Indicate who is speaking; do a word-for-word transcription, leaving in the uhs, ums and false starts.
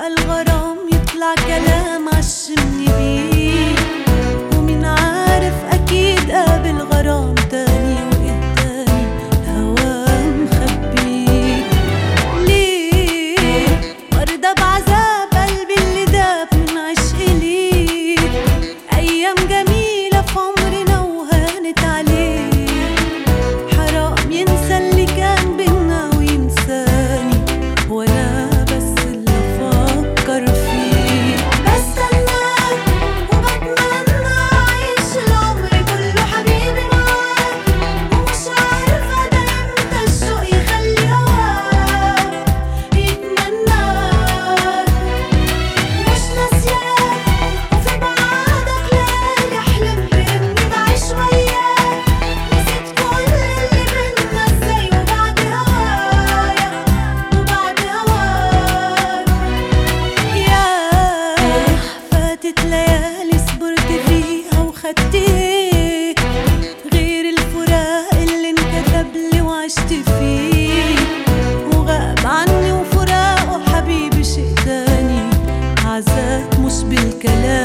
Speaker 1: بقى الغرام يطلع كلام عشمني بيه، ومين عارف أكيد قابل غرام تاني وإيه تاني الهوا مخبيه. ليه مرضى بعذاب قلبي اللي داب من عشق ليك، أيام جميلة في عمرنا وهانت عليه، حرام ينسى اللي كان بينا وينساني، وأنا بس اللي أفكر فيه. بستناك وبتمنى أعيش العمر كله حبيبي معاك، ومش عارفة ده إمتى الشوق يخلي هواك يتمناك. مش ناسياك وفي بعادك ليالي أحلم بإني بعيش وياك، نسيت كل اللي بينا إزاي وبعد هوايا وبعد هواك. ياه فاتت ليالي صبرت فيها وخدت ايه غير الفراق اللي انكتب لي وعشت فيه، وغاب عني وفراقه حبيبي شيء تاني عذاب مش بالكلام.